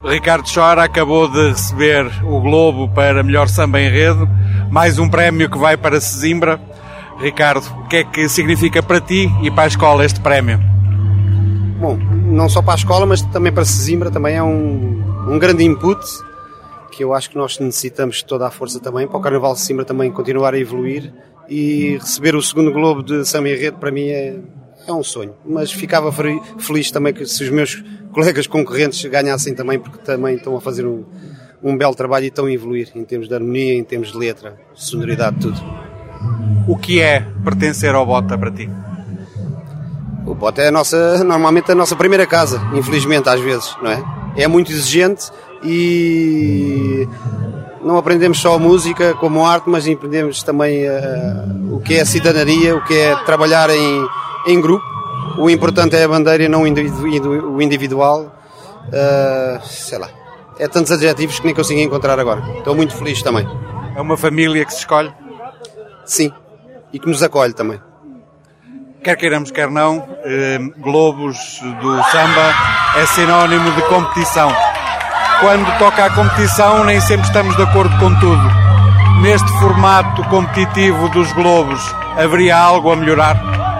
Ricardo Chora acabou de receber o Globo para melhor samba enredo, mais um prémio que vai para Sesimbra. Ricardo, o que é que significa para ti e para a escola este prémio? Bom, não só para a escola, mas também para Sesimbra, também é um grande input, que eu acho que nós necessitamos de toda a força também, para o Carnaval de Sesimbra também continuar a evoluir, e receber o segundo Globo de samba enredo para mim é um sonho, mas ficava feliz também que se os meus colegas concorrentes ganhassem também, porque também estão a fazer um belo trabalho e estão a evoluir em termos de harmonia, em termos de letra, sonoridade, tudo. O que é pertencer ao Bota para ti? O Bota é normalmente a nossa primeira casa, infelizmente às vezes, não é? É muito exigente e não aprendemos só música como arte, mas aprendemos também o que é a cidadania, o que é trabalhar em grupo. O importante é a bandeira e não o individual. Sei lá, é tantos adjetivos que nem consigo encontrar agora. Estou muito feliz também. É uma família que se escolhe? Sim, e que nos acolhe também. Quer queiramos, quer não, Globos do Samba é sinónimo de competição. Quando toca a competição, nem sempre estamos de acordo com tudo. Neste formato competitivo dos Globos, haveria algo a melhorar?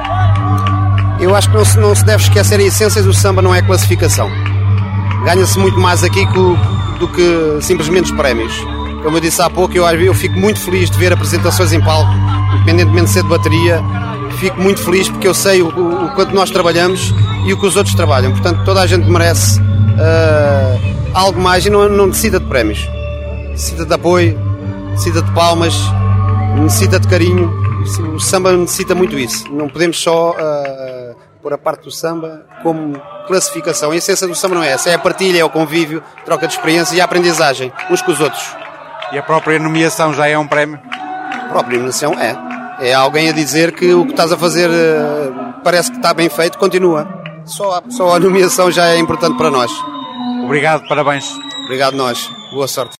Eu acho que não se deve esquecer a essência do samba, não é a classificação. Ganha-se muito mais aqui do que simplesmente os prémios. Como eu disse há pouco, eu fico muito feliz de ver apresentações em palco, independentemente de ser de bateria. Fico muito feliz porque eu sei o quanto nós trabalhamos e o que os outros trabalham. Portanto, toda a gente merece algo mais e não necessita de prémios. Necessita de apoio, necessita de palmas, necessita de carinho. O samba necessita muito isso. Não podemos só pôr a parte do samba como classificação. A essência do samba não é essa. É a partilha, é o convívio, troca de experiência e a aprendizagem uns com os outros. E a própria nomeação já é um prémio? A própria nomeação é alguém a dizer que o que estás a fazer parece que está bem feito, continua. Só a nomeação já é importante para nós. Obrigado, parabéns. Obrigado nós. Boa sorte.